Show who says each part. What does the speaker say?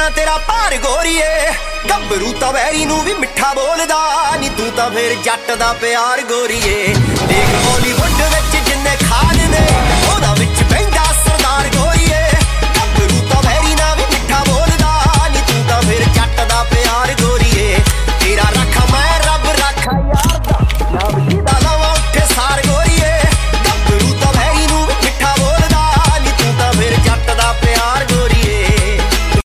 Speaker 1: तेरा भार गोरीए गभरू तां वैरी नूं भी मिठा बोलदा नी तू तां फिर जट दा प्यार गोरीए देख बॉलीवुड विच जिन्ने खान ने